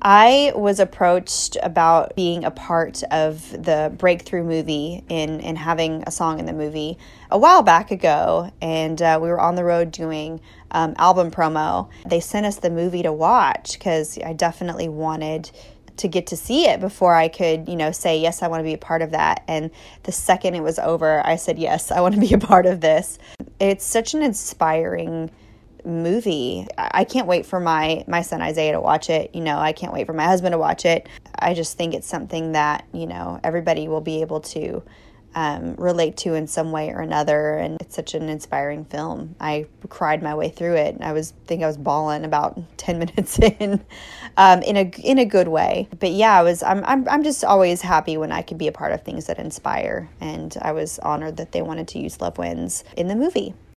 I was approached about being a part of the breakthrough movie in having a song in the movie a while back ago, and we were on the road doing album promo. They sent us the movie to watch because I definitely wanted to get to see it before I could, say, yes, I want to be a part of that. And the second it was over, I said, yes, I want to be a part of this. It's such an inspiring movie. I can't wait for my son Isaiah to watch it. I can't wait for my husband to watch it. I just think it's something that, everybody will be able to relate to in some way or another. And it's such an inspiring film. I cried my way through it. I was bawling about 10 minutes in a good way. But yeah, I'm just always happy when I can be a part of things that inspire. And I was honored that they wanted to use Love Wins in the movie.